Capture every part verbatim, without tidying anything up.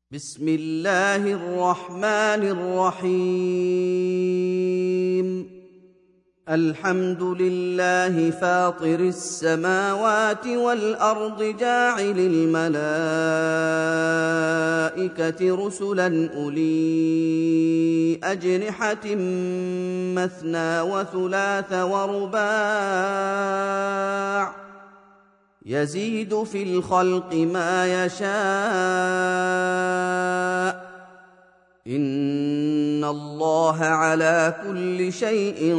بسم الله الرحمن الرحيم. الحمد لله فاطر السماوات والأرض جاعل الملائكة رسلا أولي أجنحة مثنى وثلاث ورباع يزيد في الخلق ما يشاء إن الله على كل شيء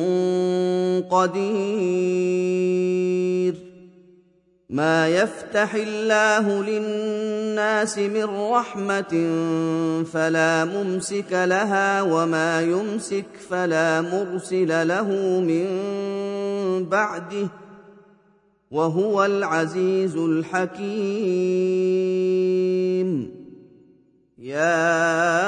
قدير. ما يفتح الله للناس من رحمة فلا ممسك لها وما يمسك فلا مرسل له من بعده وهو العزيز الحكيم. يا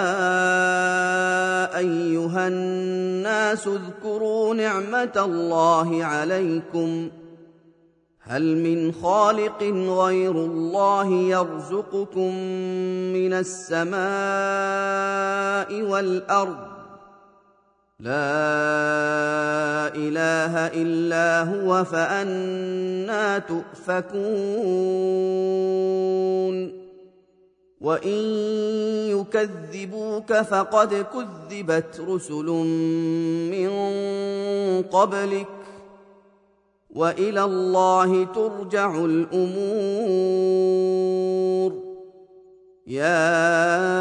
أيها الناس اذكروا نعمة الله عليكم هل من خالق غير الله يرزقكم من السماء والأرض لا إله إلا هو فأنى تؤفكون. وإن يكذبوك فقد كذبت رسل من قبلك وإلى الله ترجع الأمور. يا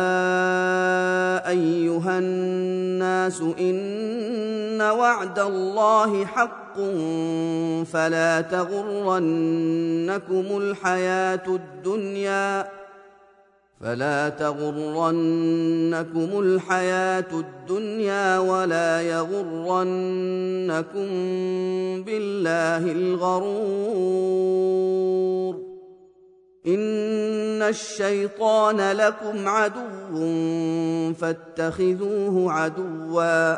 أيها الناس إن وعد الله حق فلا تغرنكم الحياة الدنيا فلا تغرنكم الحياة الدنيا ولا يغرنكم بالله الغرور. إن الشيطان لكم عدو فاتخذوه عدوا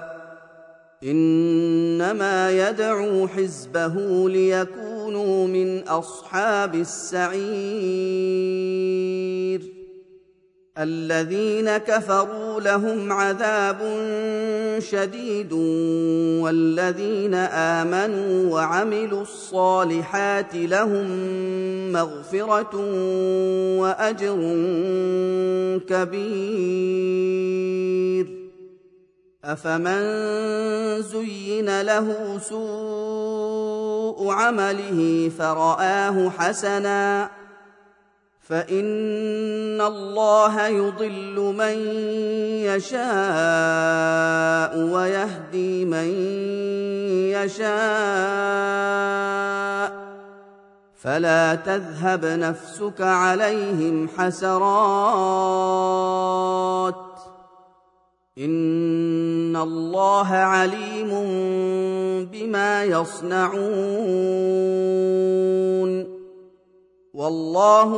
إنما يدعو حزبه ليكونوا من أصحاب السعير. الذين كفروا لهم عذاب شديد والذين آمنوا وعملوا الصالحات لهم مغفرة وأجر كبير. أفمن زين له سوء عمله فرآه حسنا فإن الله يضل من يشاء ويهدي من يشاء فلا تذهب نفسك عليهم حسرات إن الله عليم بما يصنعون. والله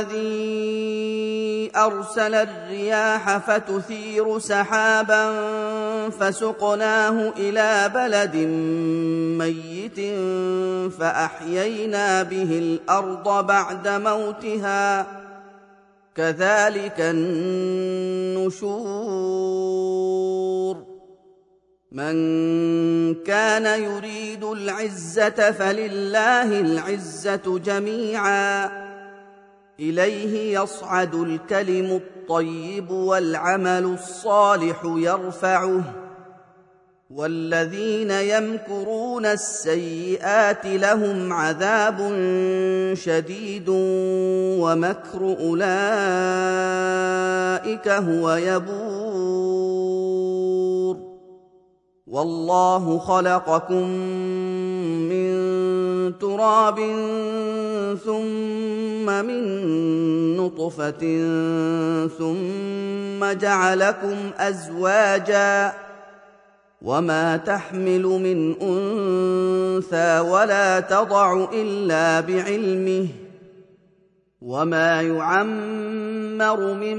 الذي أرسل الرياح فتثير سحابا فسقناه إلى بلد ميت فأحيينا به الأرض بعد موتها كذلك النشور. من كان يريد العزة فلله العزة جميعا إليه يصعد الكلم الطيب والعمل الصالح يرفعه والذين يمكرون السيئات لهم عذاب شديد ومكر أولئك هو يبور. والله خلقكم من تراب ثم من نطفة ثم جعلكم أزواجا وما تحمل من أنثى ولا تضع إلا بعلمه وما يعمر من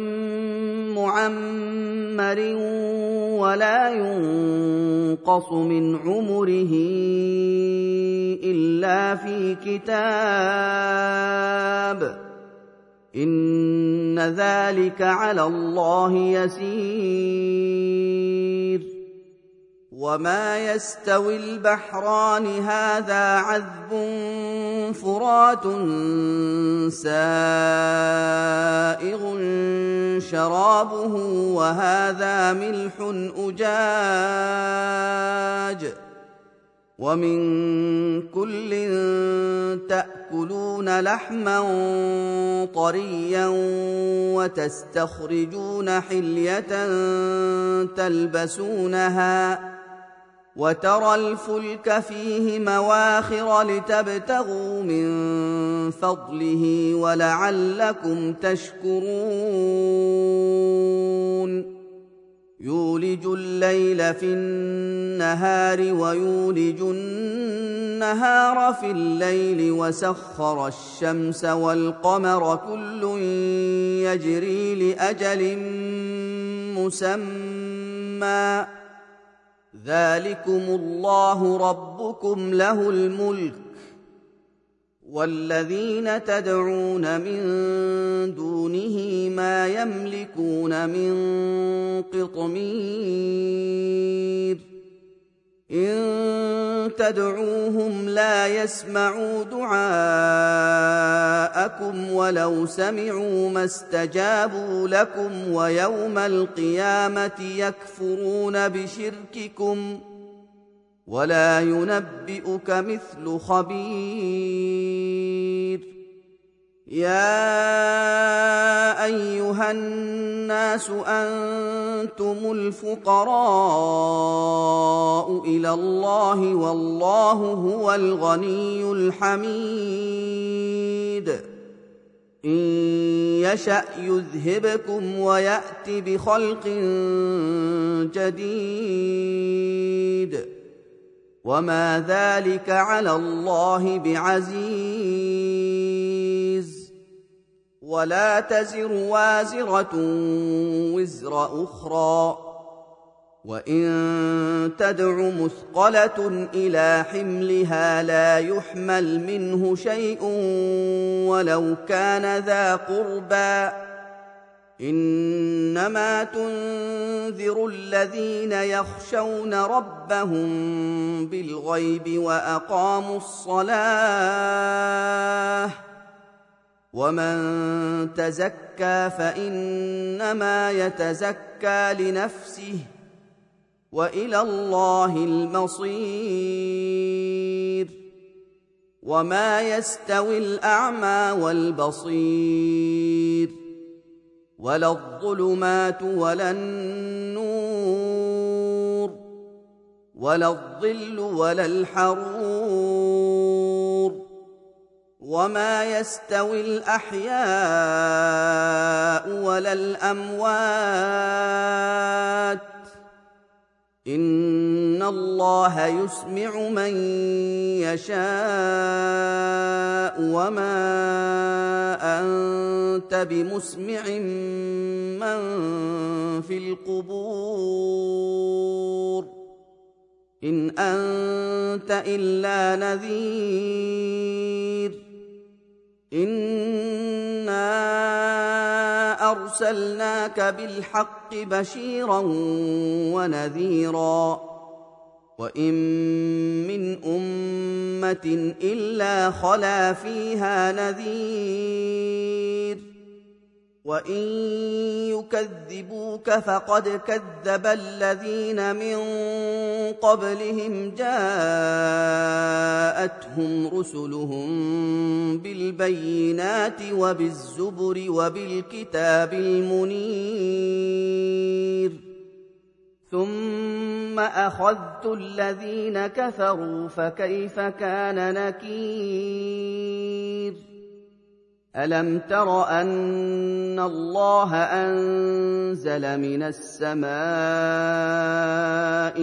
معمر ولا ينقص من عمره إلا في كتاب إن ذلك على الله يسير. وما يستوي البحران هذا عذب فرات سائغ شرابه وهذا ملح أجاج ومن كل تأكلون لحما طريا وتستخرجون حلية تلبسونها وترى الفلك فيه مواخر لتبتغوا من فضله ولعلكم تشكرون. يولج الليل في النهار ويولج النهار في الليل وسخر الشمس والقمر كل يجري لأجل مسمى ذلكم الله ربكم له الملك والذين تدعون من دونه ما يملكون من قطمير إن تدعوهم لا يسمعوا دعاءكم ولو سمعوا ما استجابوا لكم ويوم القيامة يكفرون بشرككم ولا ينبئك مثل خبير. يا أيها الناس أنتم الفقراء إلى الله والله هو الغني الحميد. إن يشأ يذهبكم ويأت بخلق جديد وما ذلك على الله بعزيز. ولا تزر وازرة وزر أخرى وإن تدع مثقلة إلى حملها لا يحمل منه شيء ولو كان ذا قربى إنما تنذر الذين يخشون ربهم بالغيب وأقاموا الصلاة ومن تزكى فإنما يتزكى لنفسه وإلى الله المصير. وما يستوي الأعمى والبصير ولا الظلمات ولا النور ولا الظل ولا الحرور وما يستوي الأحياء ولا الأموات إن الله يسمع من يشاء وما أنت بمسمع من في القبور إن أنت إلا نذير. إنا أرسلناك بالحق بشيرا ونذيرا وإن من أمة إلا خلا فيها نذير وإن يكذبوك فقد كذب الذين من قبلهم جاءتهم رسلهم بالبينات وبالزبر وبالكتاب المنير ثم أخذت الذين كفروا فكيف كان نكير. ألم تر أن الله أنزل من السماء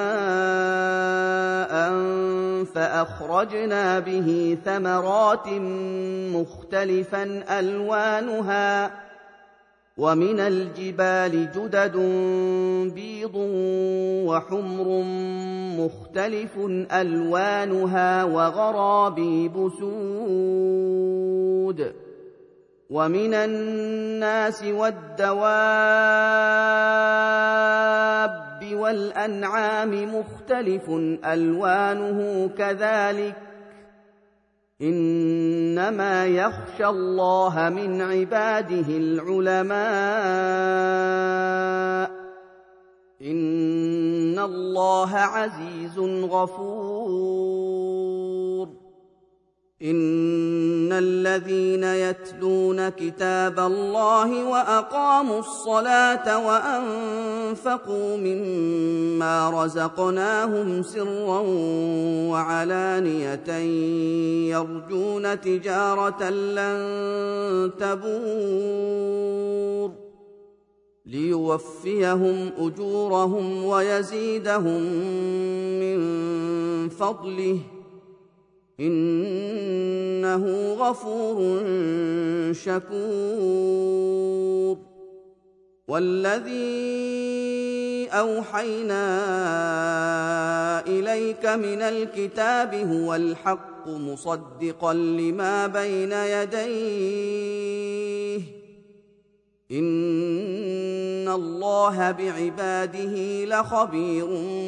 ماء فأخرجنا به ثمرات مختلفا ألوانها ومن الجبال جدد بيض وحمر مختلف ألوانها وغرابيب سود ومن الناس والدواب والأنعام مختلف ألوانه كذلك إنما يخشى الله من عباده العلماء إن الله عزيز غفور إن الذين يتلون كتاب الله وأقاموا الصلاة وأنفقوا مما رزقناهم سرا وعلانية يرجون تجارة لن تبور ليوفيهم أجورهم ويزيدهم من فضله إنه غفور شكور والذي أوحينا إليك من الكتاب هو الحق مصدقا لما بين يديه إن الله بعباده لخبير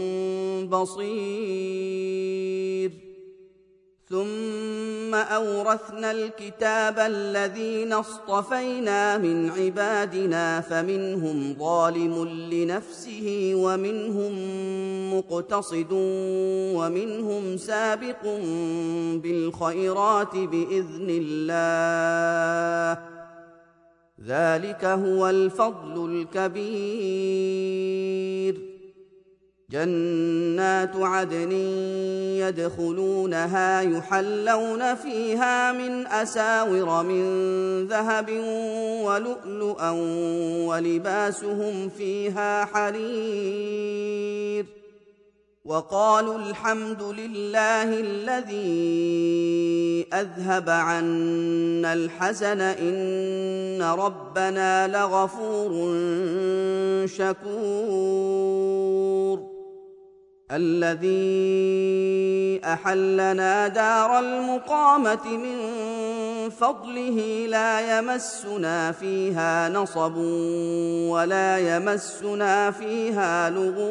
بصير ثم أورثنا الكتاب الذين اصطفينا من عبادنا فمنهم ظالم لنفسه ومنهم مقتصد ومنهم سابق بالخيرات بإذن الله ذلك هو الفضل الكبير جنات عدن يدخلونها يحلون فيها من أساور من ذهب ولؤلؤا ولباسهم فيها حرير وقالوا الحمد لله الذي أذهب عنا الحزن إن ربنا لغفور شكور الذي أحلنا دار المقامة من فضله لا يمسنا فيها نصب ولا يمسنا فيها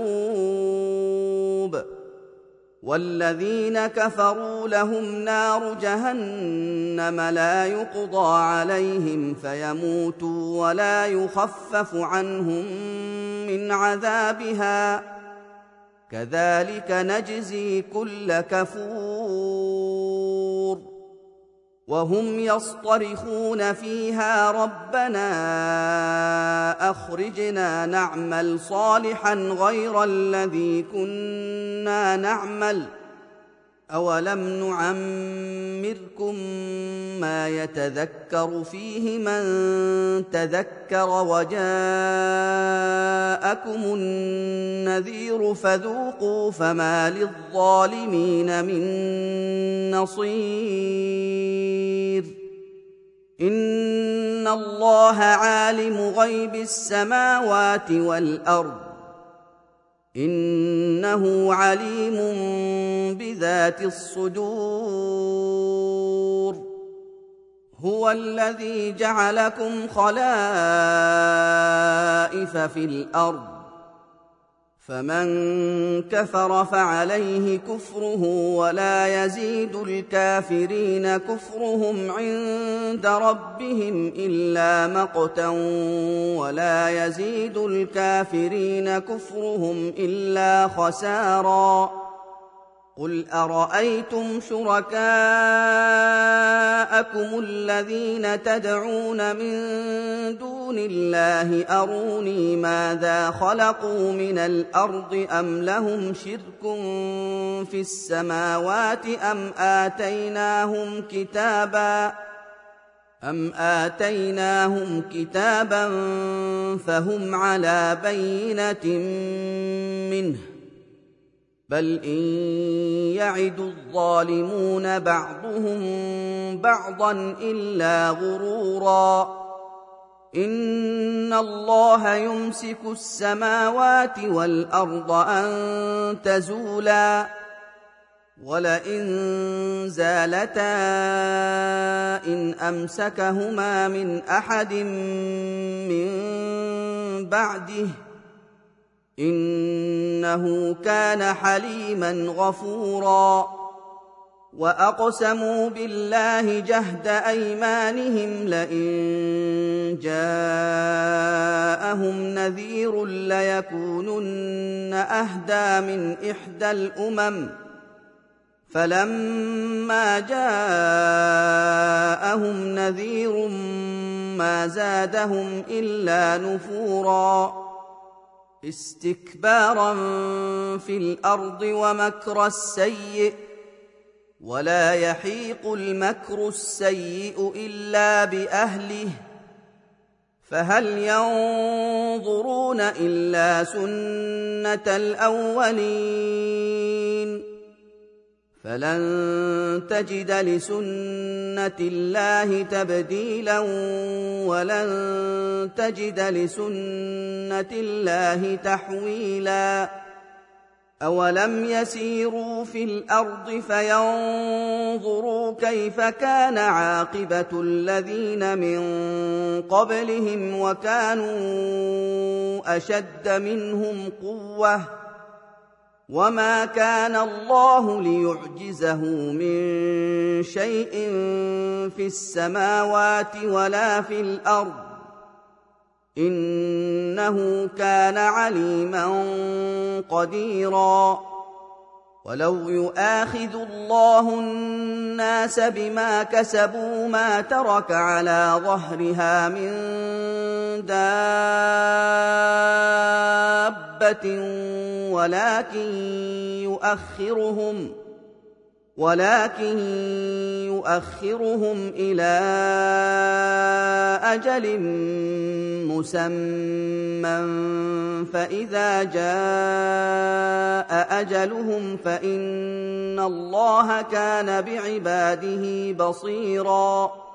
لغوب والذين كفروا لهم نار جهنم لا يقضى عليهم فيموتوا ولا يخفف عنهم من عذابها كذلك نجزي كل كفور وهم يصطرخون فيها ربنا أخرجنا نعمل صالحا غير الذي كنا نعمل أولم نعمركم ما يتذكر فيه من تذكر وجاءكم النذير فذوقوا فما للظالمين من نصير إن الله عالم غيب السماوات والأرض إنه عليم بذات الصدور هو الذي جعلكم خلائف في الأرض فمن كفر فعليه كفره ولا يزيد الكافرين كفرهم عند ربهم إلا مقتا ولا يزيد الكافرين كفرهم إلا خسارا قل أرأيتم شركاءكم الذين تدعون من دون الله أروني ماذا خلقوا من الأرض أم لهم شرك في السماوات أم آتيناهم كتابا أم آتيناهم كتابا فهم على بينة منه بل إن يعد الظالمون بعضهم بعضا إلا غرورا إن الله يمسك السماوات والأرض أن تزولا ولئن زالتا إن أمسكهما من أحد من بعده إنه كان حليما غفورا وأقسموا بالله جهد أيمانهم لئن جاءهم نذير ليكونن أهدى من إحدى الأمم فلما جاءهم نذير ما زادهم إلا نفورا استكبارا في الأرض ومكر السيئ ولا يحيق المكر السيئ إلا بأهله فهل ينظرون إلا سنة الأولين فلن تجد لسنة الله تبديلا ولن تجد لسنة الله تحويلا أولم يسيروا في الأرض فينظروا كيف كان عاقبة الذين من قبلهم وكانوا أشد منهم قوة وما كان الله ليعجزه من شيء في السماوات ولا في الأرض إنه كان عليما قديرا ولو يؤاخذ الله الناس بما كسبوا ما ترك على ظهرها من دابة ولكن يؤخرهم ولكن يؤخرهم إلى أجل مسمى فإذا جاء أجلهم فإن الله كان بعباده بصيراً